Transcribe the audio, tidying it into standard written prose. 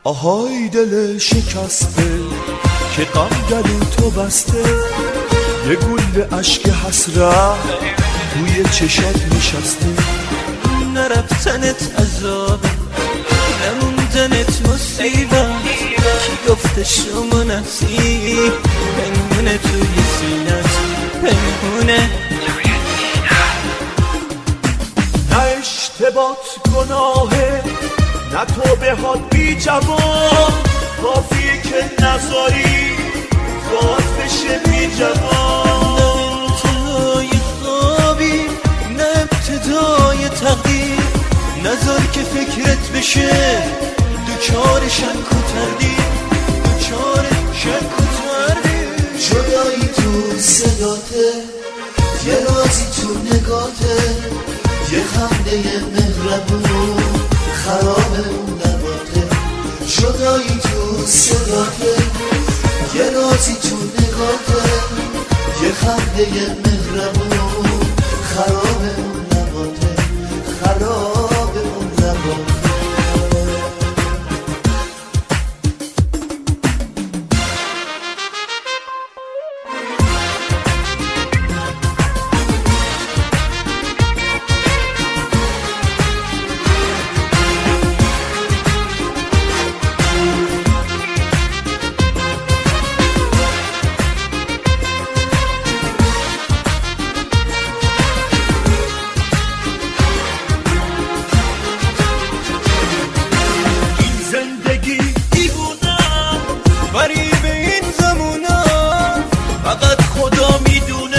آهای دل شکسته که غم گلو تو بسته، یه گل عشق حسرت توی چشات نشسته. نرفتنت عذابه، نموندنت مصیبه، کی گفته شما نفسی پنهونه توی سینت پنهونه. نه اشتباهت گناهه، نه تو به حد بی جوان، کافیه که نذاری باز بشه بی جوان. نه انتهای خوابی، نه ابتدای تقدیر، نذار که فکرت بشه دوچار شک و تردید، دوچار شک و تردید. جدایی تو صداته، یه رازی تو نگاته، یه خنده مهربون خراب اون نباته. جدایی تو صداته، یه رازی تو نگاته، یه خنده مهربون خراب اون نباته، خراب اون نباته. غریب این زمونا فقط خدا میدونه